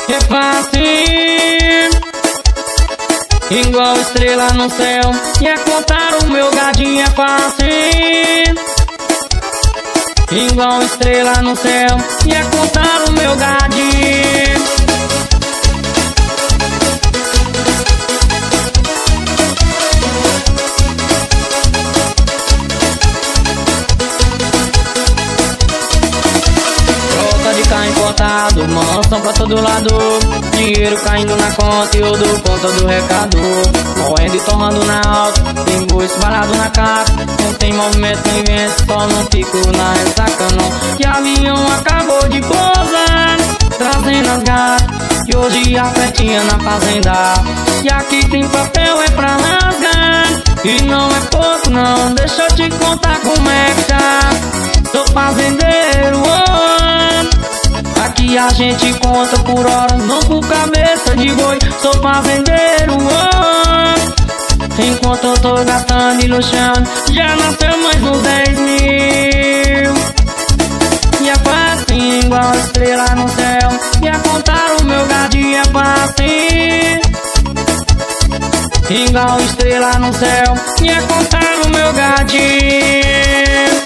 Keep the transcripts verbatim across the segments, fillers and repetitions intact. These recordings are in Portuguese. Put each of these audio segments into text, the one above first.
É fácil, igual estrela no céu. E é contar o meu gadinho é fácil, igual estrela no céu. E é contar o meu gadinho. De carro importado, mansão pra todo lado, dinheiro caindo na conta e eu dou conta do recado. Morrendo e torrando na alta, tem boi espalhado na capa. Não tem movimento nem vento, só não fico na ressaca não. Que avião acabou de pousar, trazendo as gatas, e hoje a festinha na fazenda. E aqui tem papel é pra rasgar, e não é pouco não, deixa eu te contar como é que tá. Sou fazendeiro, oh, aqui a gente conta por hora, não por cabeça de boi. Sou fazendeiro, oh, enquanto eu tô gastando e luxando, já nasceu mais uns dez mil. E é fácil, igual estrela no céu. E é contar o meu gadinho é fácil, igual estrela no céu. E é contar o meu gadinho.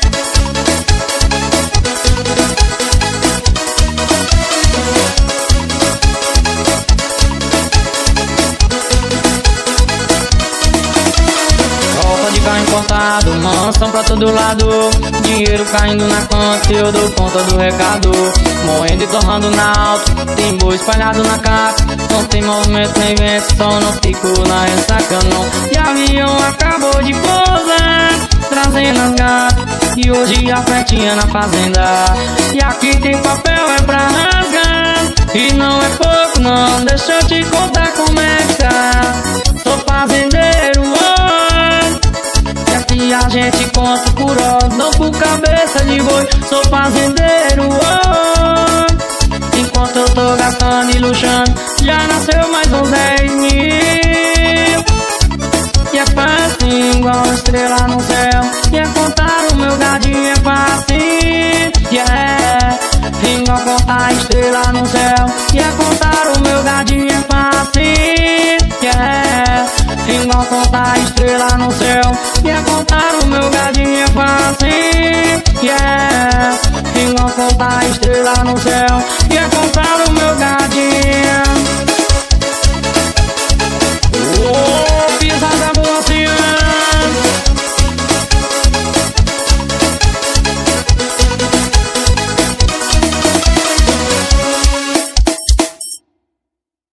Carro importado, mansão pra todo lado, dinheiro caindo na conta e eu dou conta do recado. Morrendo e torrando na alta, tem boi espalhado na capa. Não tem movimento nem vento, só não fico na ressaca não. E avião acabou de pousar, trazendo as gatas, e hoje a festinha na fazenda. E aqui tem papel é pra rasgar, e não é pouco não, deixa eu te contar como é que tá. Sou fazendeiro, oh, e a gente conta por hora, não por cabeça de boi. Sou fazendeiro, oh, enquanto eu tô gastando e luxando, já nasceu mais uns dez mil. E é fácil, igual estrela no céu. E é contar o meu gadinho é fácil, yeah, igual contar estrela no céu. E é contar o meu gadinho é fácil, yeah, igual contar estrela no céu. E é contar o meu gadinho é fácil, yeah, igual contar estrela no céu. E é